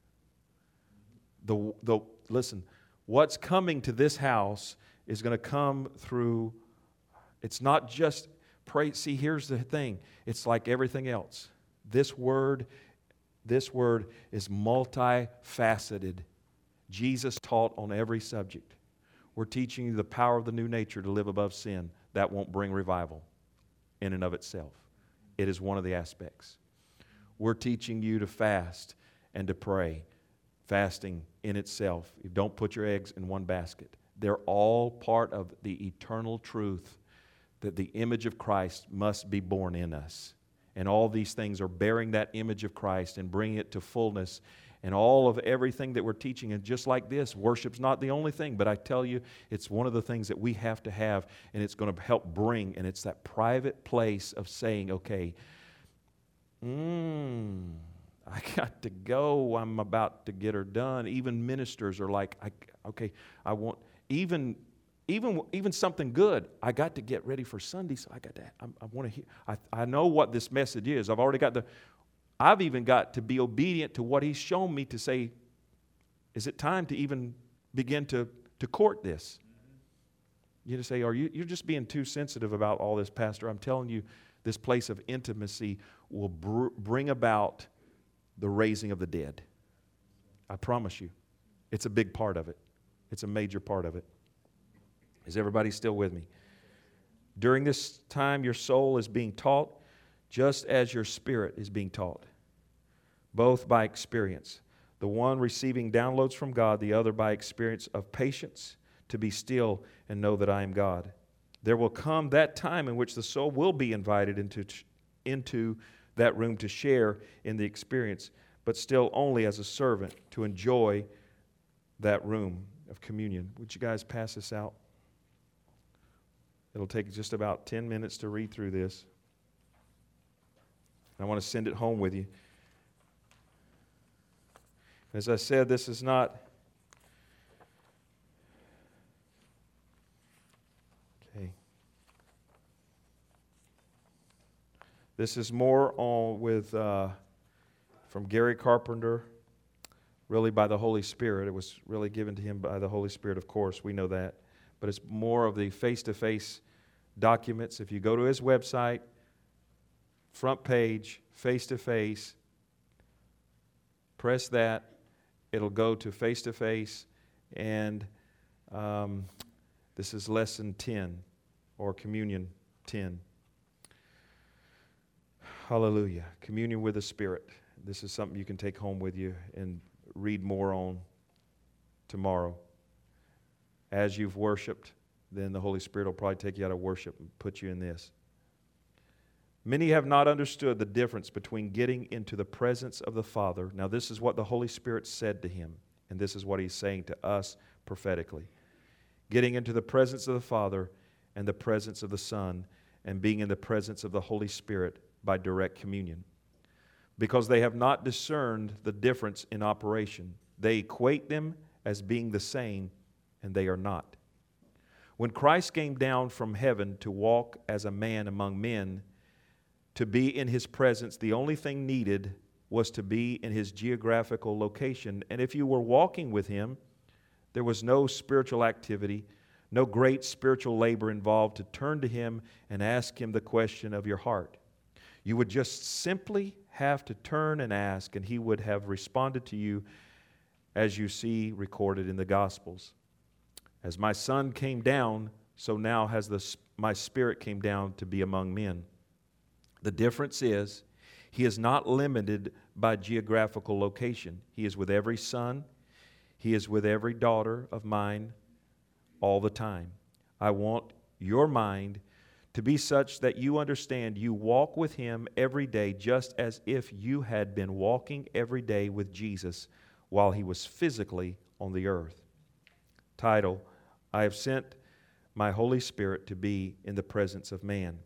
the the listen, what's coming to this house is going to come through. It's not just pray. See, here's the thing. It's like everything else. This word, this word is multifaceted. Jesus taught on every subject. We're teaching you the power of the new nature to live above sin. That won't bring revival in and of itself. It is one of the aspects. We're teaching you to fast and to pray. Fasting in itself. You don't put your eggs in one basket. They're all part of the eternal truth that the image of Christ must be born in us. And all these things are bearing that image of Christ and bringing it to fullness. And all of everything that we're teaching, and just like this, worship's not the only thing, but I tell you, it's one of the things that we have to have, and it's going to help bring, and it's that private place of saying, okay, mm, I got to go, I'm about to get her done. Even ministers are like, I, okay, I want, even even even something good, I got to get ready for Sunday, so I got to, I, I want to hear, I, I know what this message is. I've already got the, I've even got to be obedient to what He's shown me to say, is it time to even begin to, to court this? You just say, are you, you're just being too sensitive about all this, Pastor. I'm telling you, this place of intimacy will br- bring about the raising of the dead. I promise you. It's a big part of it. It's a major part of it. Is everybody still with me? During this time, your soul is being taught just as your spirit is being taught, both by experience. The one receiving downloads from God, the other by experience of patience, to be still and know that I am God. There will come that time in which the soul will be invited into, into that room to share in the experience. but still only as a servant to enjoy that room of communion. Would you guys pass this out? It'll take just about ten minutes to read through this. I want to send it home with you. As I said, this is not... Okay. This is more on with uh, from Gary Carpenter, really by the Holy Spirit. It was really given to him by the Holy Spirit, of course. We know that. But it's more of the face-to-face documents. If you go to his website, front page, face-to-face, press that. It'll go to face-to-face, and um, this is lesson ten, or communion ten. Hallelujah. Communion with the Spirit. This is something you can take home with you and read more on tomorrow. As you've worshiped, then the Holy Spirit will probably take you out of worship and put you in this. Many have not understood the difference between getting into the presence of the Father. Now, this is what the Holy Spirit said to him, and this is what he's saying to us prophetically. Getting into the presence of the Father and the presence of the Son, and being in the presence of the Holy Spirit by direct communion. Because they have not discerned the difference in operation. They equate them as being the same, and they are not. When Christ came down from heaven to walk as a man among men, to be in His presence, the only thing needed was to be in His geographical location. And if you were walking with Him, there was no spiritual activity, no great spiritual labor involved to turn to Him and ask Him the question of your heart. You would just simply have to turn and ask, and He would have responded to you as you see recorded in the Gospels. As my Son came down, so now has the, my Spirit came down to be among men. The difference is, He is not limited by geographical location. He is with every son. He is with every daughter of mine all the time. I want your mind to be such that you understand you walk with Him every day just as if you had been walking every day with Jesus while He was physically on the earth. Title, I have sent my Holy Spirit to be in the presence of man.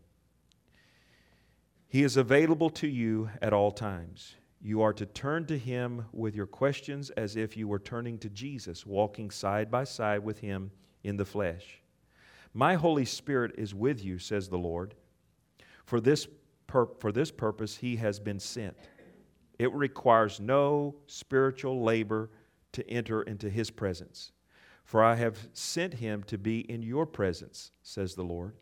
He is available to you at all times. You are to turn to Him with your questions as if you were turning to Jesus, walking side by side with Him in the flesh. My Holy Spirit is with you, says the Lord. For this, pur- for this purpose He has been sent. It requires no spiritual labor to enter into His presence. For I have sent Him to be in your presence, says the Lord.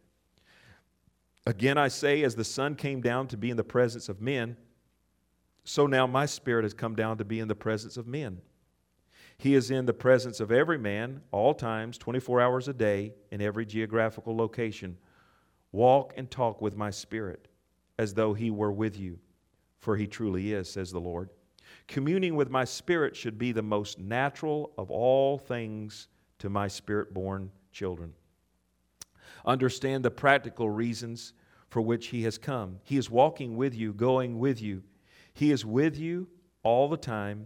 Again I say, as the Son came down to be in the presence of men, so now my Spirit has come down to be in the presence of men. He is in the presence of every man, all times, twenty-four hours a day, in every geographical location. Walk and talk with my Spirit, as though He were with you, for He truly is, says the Lord. Communing with my Spirit should be the most natural of all things to my Spirit-born children. Understand the practical reasons for which He has come. He is walking with you, going with you. He is with you all the time.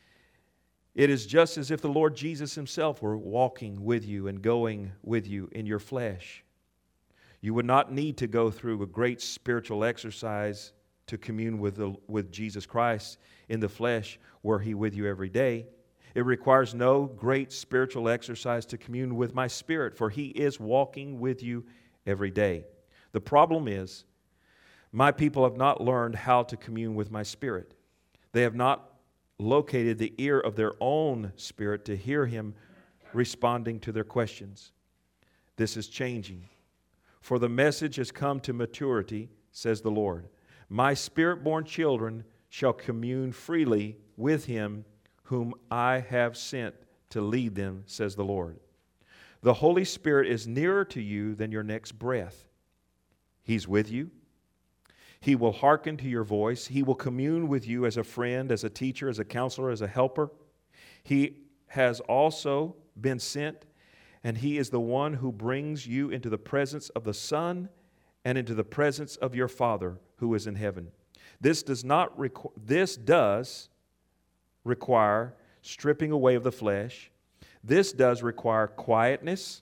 It is just as if the Lord Jesus Himself were walking with you and going with you in your flesh. You would not need to go through a great spiritual exercise to commune with, the, with Jesus Christ in the flesh, were He with you every day. It requires no great spiritual exercise to commune with my Spirit, for He is walking with you every day. The problem is, my people have not learned how to commune with my Spirit. They have not located the ear of their own spirit to hear Him responding to their questions. This is changing. For the message has come to maturity, says the Lord. My Spirit-born children shall commune freely with Him whom I have sent to lead them, says the Lord. The Holy Spirit is nearer to you than your next breath. He's with you. He will hearken to your voice. He will commune with you as a friend, as a teacher, as a counselor, as a helper. He has also been sent, and He is the one who brings you into the presence of the Son and into the presence of your Father who is in heaven. This does not requ- this does require stripping away of the flesh. This does require quietness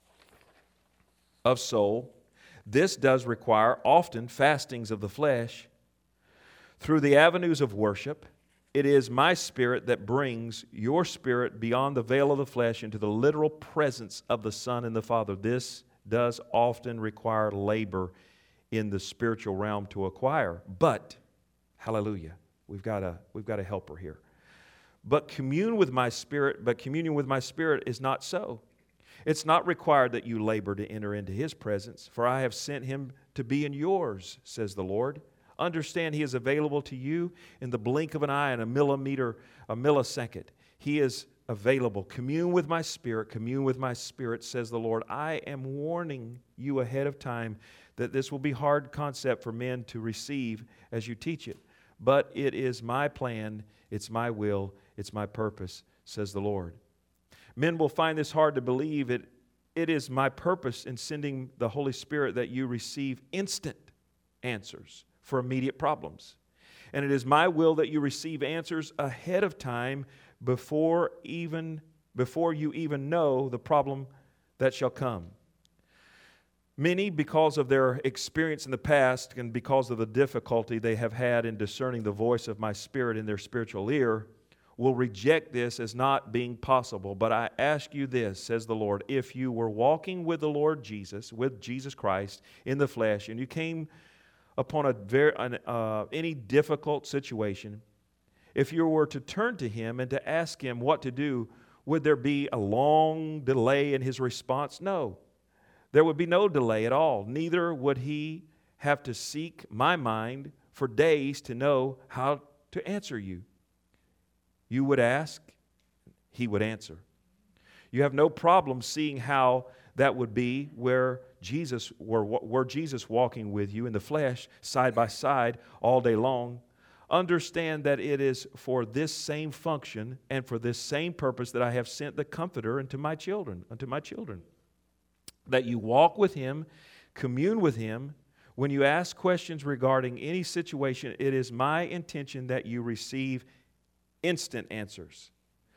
of soul. This does require often fastings of the flesh. Through the avenues of worship, it is my spirit that brings your spirit beyond the veil of the flesh into the literal presence of the Son and the Father. This does often require labor in the spiritual realm to acquire. But, hallelujah, we've got a, we've got a helper here. But commune with my spirit, but communion with my spirit is not so. It's not required that you labor to enter into His presence, for I have sent Him to be in yours, says the Lord. Understand He is available to you in the blink of an eye, in a millimeter, a millisecond. He is available. Commune with my spirit, commune with my spirit, says the Lord. I am warning you ahead of time that this will be a hard concept for men to receive as you teach it. But it is my plan, it's my will, it's my purpose, says the Lord. Men will find this hard to believe. It, it is my purpose in sending the Holy Spirit that you receive instant answers for immediate problems. And it is my will that you receive answers ahead of time before even before you even know the problem that shall come. Many, because of their experience in the past and because of the difficulty they have had in discerning the voice of my Spirit in their spiritual ear, will reject this as not being possible. But I ask you this, says the Lord, if you were walking with the Lord Jesus, with Jesus Christ in the flesh, and you came upon a very an, uh, any difficult situation, if you were to turn to Him and to ask Him what to do, would there be a long delay in His response? No. There would be no delay at all. Neither would He have to seek my mind for days to know how to answer you. You would ask, He would answer. You have no problem seeing how that would be where Jesus were, were Jesus walking with you in the flesh, side by side, all day long. Understand that it is for this same function and for this same purpose that I have sent the Comforter unto my children, unto my children. That you walk with Him, commune with Him. When you ask questions regarding any situation, it is my intention that you receive instant answers.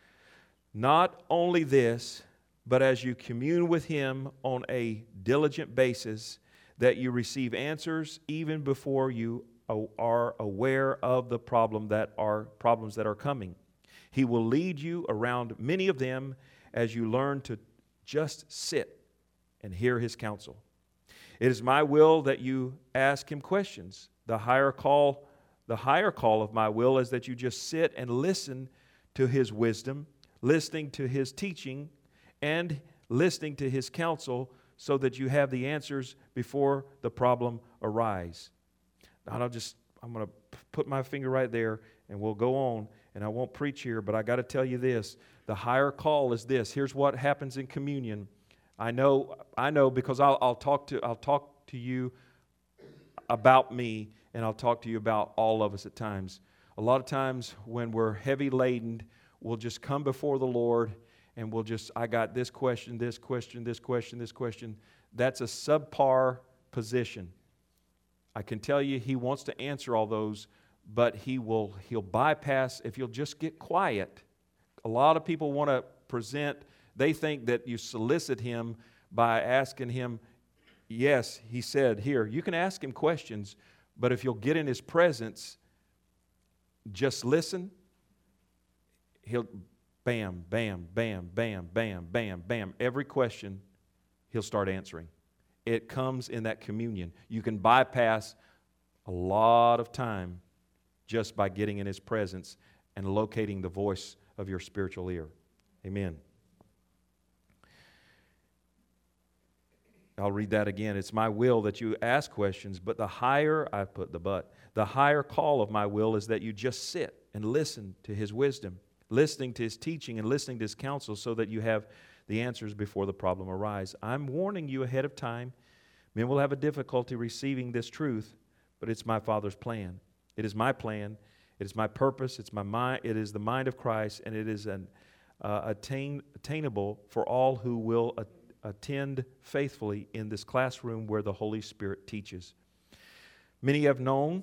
Not only this, but as you commune with Him on a diligent basis, that you receive answers even before you are aware of the problem that are problems that are coming. He will lead you around many of them as you learn to just sit and hear His counsel. It is my will that you ask Him questions. The higher call, the higher call of my will is that you just sit and listen to His wisdom, listening to His teaching, and listening to His counsel so that you have the answers before the problem arises. And I'll just, I'm going to put my finger right there and we'll go on, and I won't preach here, but I got to tell you this. The higher call is this. Here's what happens in communion. I know, I know because I'll, I'll talk to, I'll talk to you about me, and I'll talk to you about all of us at times. A lot of times when we're heavy laden, we'll just come before the Lord and we'll just, I got this question, this question, this question, this question. That's a subpar position. I can tell you He wants to answer all those, but He will, He'll bypass if you'll just get quiet. A lot of people want to present, they think that you solicit Him by asking Him, yes, He said, here, you can ask Him questions, but if you'll get in His presence, just listen, He'll bam, bam, bam, bam, bam, bam, bam. Every question He'll start answering. It comes in that communion. You can bypass a lot of time just by getting in His presence and locating the voice of your spiritual ear. Amen. I'll read that again. It's my will that you ask questions, but the higher, I put the but, the higher call of my will is that you just sit and listen to His wisdom, listening to His teaching and listening to His counsel so that you have the answers before the problem arises. I'm warning you ahead of time. Men will have a difficulty receiving this truth, but it's my Father's plan. It is my plan. It is my purpose. It's my mind. It is the mind of Christ, and it is an uh, attain, attainable for all who will a, attend faithfully in this classroom where the Holy Spirit teaches. Many have known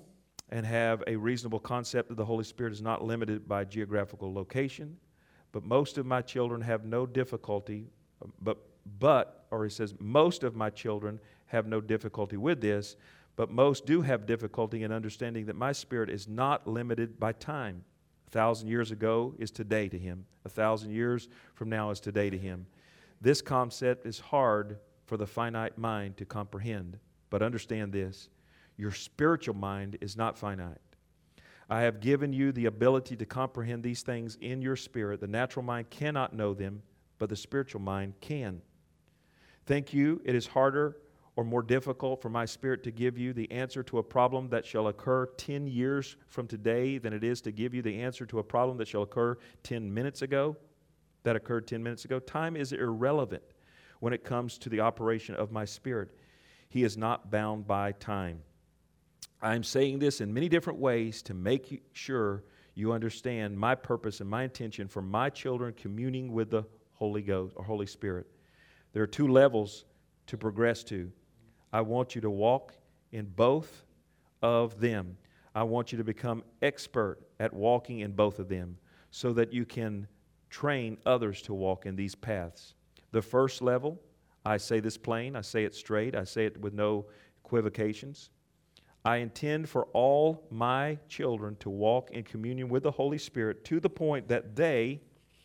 and have a reasonable concept that the Holy Spirit is not limited by geographical location. But most of my children have no difficulty, but, but, or he says, most of my children have no difficulty with this, but most do have difficulty in understanding that my spirit is not limited by time. A thousand years ago is today to him. A thousand years from now is today to him. This concept is hard for the finite mind to comprehend, but understand this. Your spiritual mind is not finite. I have given you the ability to comprehend these things in your spirit. The natural mind cannot know them, but the spiritual mind can. Think you it is harder or more difficult for my spirit to give you the answer to a problem that shall occur ten years from today than it is to give you the answer to a problem that shall occur ten minutes ago, that occurred ten minutes ago? Time is irrelevant when it comes to the operation of my spirit. He is not bound by time. I'm saying this in many different ways to make sure you understand my purpose and my intention for my children communing with the Holy Ghost or Holy Spirit. There are two levels to progress to. I want you to walk in both of them. I want you to become expert at walking in both of them so that you can train others to walk in these paths. The first level, I say this plain, I say it straight, I say it with no equivocations. I intend for all my children to walk in communion with the Holy Spirit to the point that they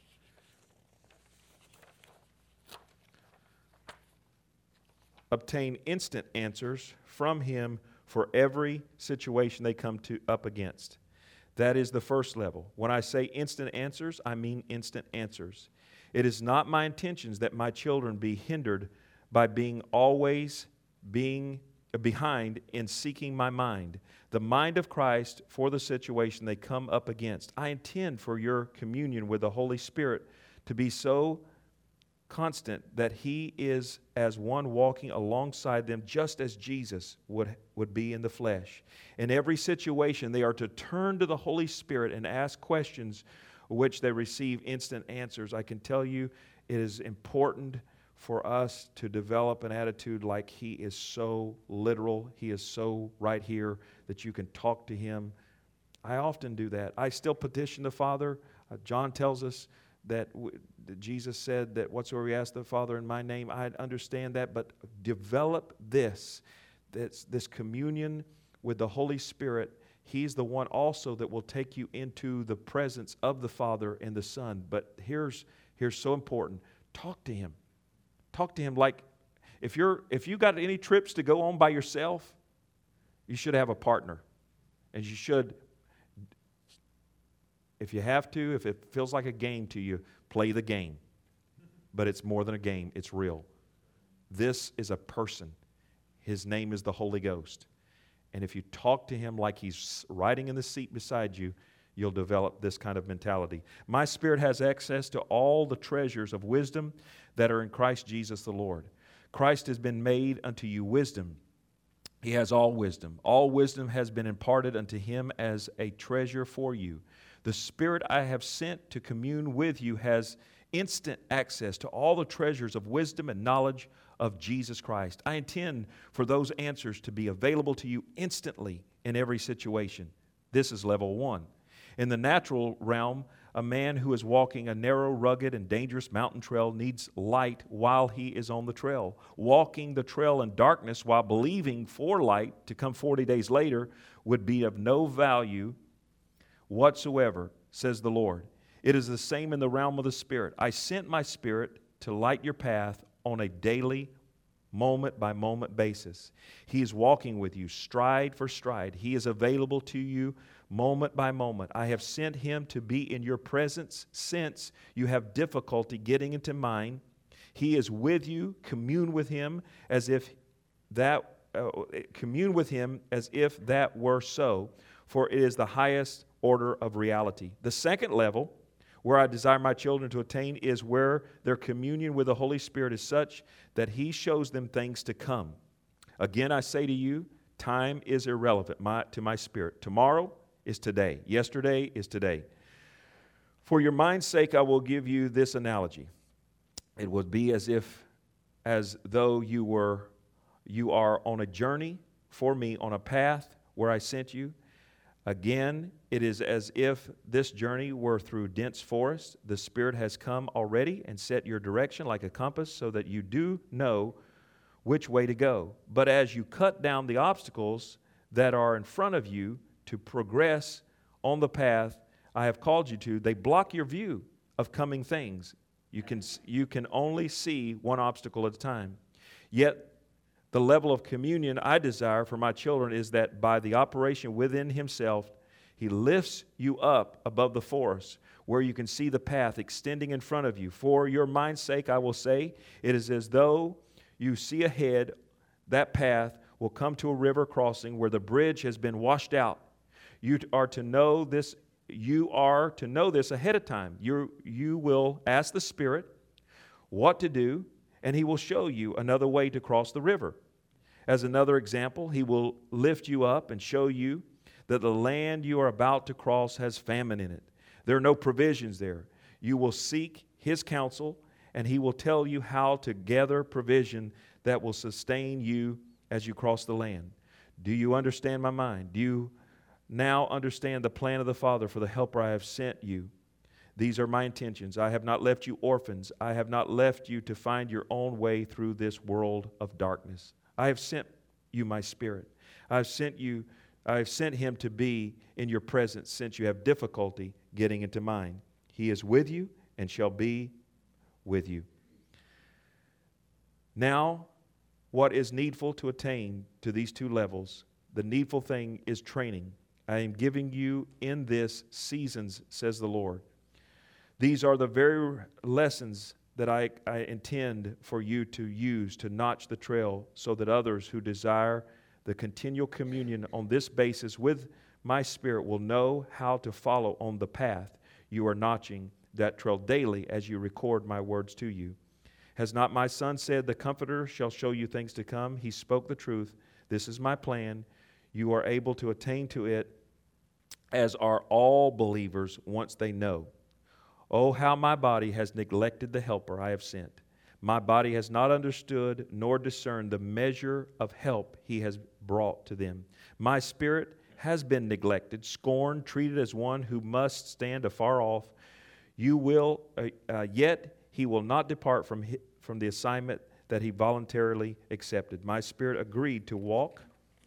obtain instant answers from Him for every situation they come to up against. That is the first level. When I say instant answers, I mean instant answers. It is not my intentions that my children be hindered by being always being behind in seeking my mind, the mind of Christ for the situation they come up against. I intend for your communion with the Holy Spirit to be so constant that He is as one walking alongside them, just as Jesus would, would be in the flesh. In every situation, they are to turn to the Holy Spirit and ask questions which they receive instant answers. I can tell you it is important for us to develop an attitude like He is so literal, He is so right here that you can talk to Him. I often do that. I still petition the Father. Uh, John tells us that, w- that Jesus said that whatsoever we ask the Father in my name, I understand that, but develop this, this, this communion with the Holy Spirit. He's the one also that will take you into the presence of the Father and the Son. But here's, here's so important. Talk to Him. Talk to Him like if you're if you got any trips to go on by yourself, you should have a partner. And you should, if you have to, if it feels like a game to you, play the game. But it's more than a game, it's real. This is a person. His name is the Holy Ghost. And if you talk to Him like He's riding in the seat beside you, you'll develop this kind of mentality. My spirit has access to all the treasures of wisdom that are in Christ Jesus the Lord. Christ has been made unto you wisdom. He has all wisdom. All wisdom has been imparted unto Him as a treasure for you. The Spirit I have sent to commune with you has instant access to all the treasures of wisdom and knowledge of Jesus Christ. I intend for those answers to be available to you instantly in every situation. This is level one. In the natural realm, a man who is walking a narrow, rugged, and dangerous mountain trail needs light while he is on the trail. Walking the trail in darkness while believing for light to come forty days later would be of no value whatsoever, says the Lord. It is the same in the realm of the Spirit. I sent my Spirit to light your path on a daily, moment-by-moment basis. He is walking with you stride for stride. He is available to you moment by moment. I have sent Him to be in your presence since you have difficulty getting into mine. He is with you. Commune with Him as if that uh, commune with Him as if that were so, for it is the highest order of reality. The second level, where I desire my children to attain, is where their communion with the Holy Spirit is such that He shows them things to come. Again, I say to you, time is irrelevant my, to my spirit. Tomorrow is today. Yesterday is today. For your mind's sake, I will give you this analogy. It would be as if, as though you were, you are on a journey for me, on a path where I sent you. Again, it is as if this journey were through dense forest. The Spirit has come already and set your direction like a compass so that you do know which way to go. But as you cut down the obstacles that are in front of you to progress on the path I have called you to, they block your view of coming things. You can, you can only see one obstacle at a time. Yet, the level of communion I desire for my children is that by the operation within Himself, He lifts you up above the forest where you can see the path extending in front of you. For your mind's sake, I will say, it is as though you see ahead that path will come to a river crossing where the bridge has been washed out. You are to know this, you are to know this ahead of time. You, you will ask the Spirit what to do, and He will show you another way to cross the river. As another example, He will lift you up and show you that the land you are about to cross has famine in it. There are no provisions there. You will seek His counsel, and He will tell you how to gather provision that will sustain you as you cross the land. Do you understand my mind? Do you now understand the plan of the Father for the helper I have sent you? These are my intentions. I have not left you orphans. I have not left you to find your own way through this world of darkness. I have sent you my Spirit. I have sent you, I have sent Him to be in your presence since you have difficulty getting into mine. He is with you and shall be with you. Now, what is needful to attain to these two levels? The needful thing is training. I am giving you in this seasons, says the Lord. These are the very lessons that I, I intend for you to use to notch the trail so that others who desire the continual communion on this basis with my Spirit will know how to follow on the path you are notching that trail daily as you record my words to you. Has not my Son said, the Comforter shall show you things to come? He spoke the truth. This is my plan. You are able to attain to it, as are all believers once they know. Oh, how my body has neglected the helper I have sent. My body has not understood nor discerned the measure of help He has brought to them. My spirit has been neglected, scorned, treated as one who must stand afar off. You will, uh, uh, yet He will not depart from, hi, from the assignment that He voluntarily accepted. My spirit agreed to walk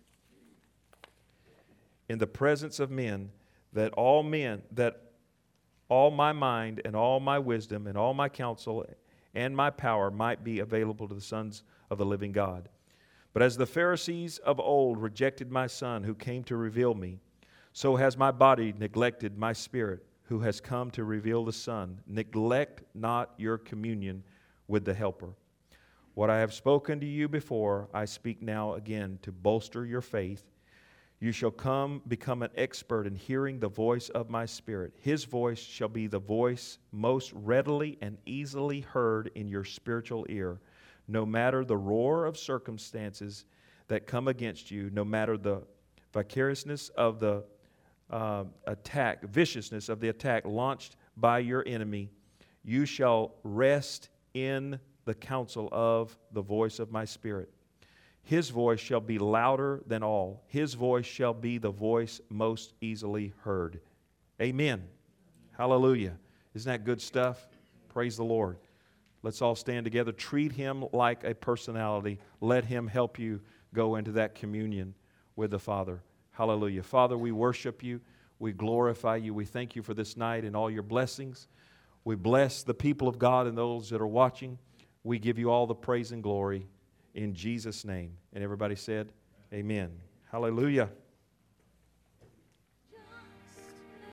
in the presence of men, that all men, that all my mind and all my wisdom and all my counsel and my power might be available to the sons of the living God. But as the Pharisees of old rejected my Son who came to reveal me, so has my body neglected my Spirit who has come to reveal the Son. Neglect not your communion with the Helper. What I have spoken to you before, I speak now again to bolster your faith. You shall come become an expert in hearing the voice of my Spirit. His voice shall be the voice most readily and easily heard in your spiritual ear. No matter the roar of circumstances that come against you, no matter the vicariousness of the uh, attack, viciousness of the attack launched by your enemy, you shall rest in the counsel of the voice of my Spirit. His voice shall be louder than all. His voice shall be the voice most easily heard. Amen. Hallelujah. Isn't that good stuff? Praise the Lord. Let's all stand together. Treat Him like a personality. Let Him help you go into that communion with the Father. Hallelujah. Father, we worship You. We glorify You. We thank You for this night and all Your blessings. We bless the people of God and those that are watching. We give You all the praise and glory in Jesus' name. And everybody said, amen. Hallelujah.